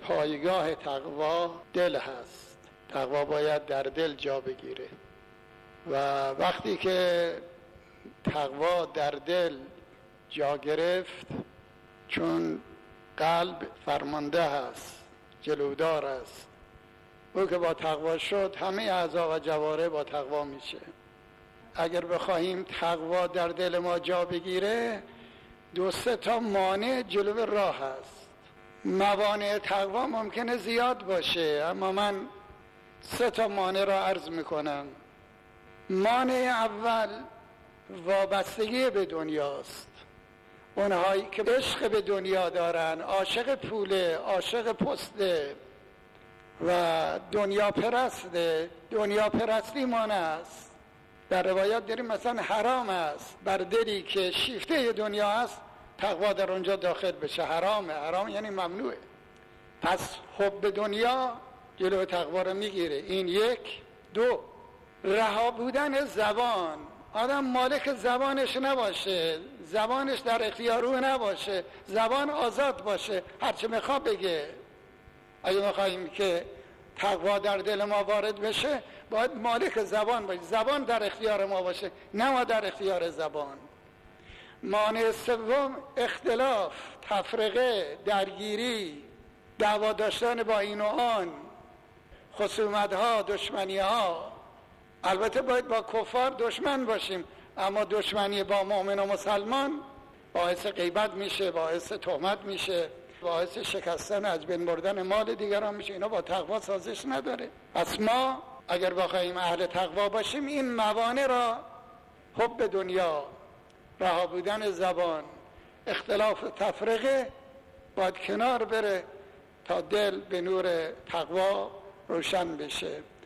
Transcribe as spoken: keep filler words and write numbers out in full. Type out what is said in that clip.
پایگاه تقوا دل هست. تقوا باید در دل جا بگیره و وقتی که تقوا در دل جا گرفت، چون قلب فرمانده هست، جلودار است، او که با تقوا شد همه اعضا و جوارح با تقوا میشه. اگر بخواهیم تقوا در دل ما جا بگیره، دو سه تا مانع جلو راه هست. موانع تقوا ممکنه زیاد باشه، اما من سه تا مانع را عرض میکنم. مانع اول وابستگی به دنیاست. اونهایی که عشق به دنیا دارن، عاشق پوله، عاشق پسته و دنیا پرسته، دنیا پرستی مانع است. در روایات داریم مثلا حرام است بر دلی که شیفته دنیا است تقوا در اونجا داخل بشه. حرامه، حرام یعنی ممنوعه. پس حب دنیا جلو تقوا رو میگیره. این یک. دو، رها بودن زبان. آدم مالک زبانش نباشه، زبانش در اختیار او نباشه، زبان آزاد باشه، هرچه میخواد بگه. اگه میخواییم که تقوا در دل ما وارد بشه، باید مالک زبان باشه، زبان در اختیار ما باشه، نه ما در اختیار زبان. مانع سوم اختلاف، تفرقه، درگیری، دعوا داشتن با این و آن، خصومت ها، دشمنی ها. البته باید با کفار دشمن باشیم، اما دشمنی با مؤمن و مسلمان باعث غیبت میشه، باعث تهمت میشه، باعث شکستن از بین بردن مال دیگران میشه. اینا با تقوا سازش نداره. پس ما اگر بخوایم اهل تقوا باشیم، این موانع را، حب دنیا، رها بودن زبان، اختلاف و تفرقه، باید کنار بره تا دل به نور تقوا روشن بشه.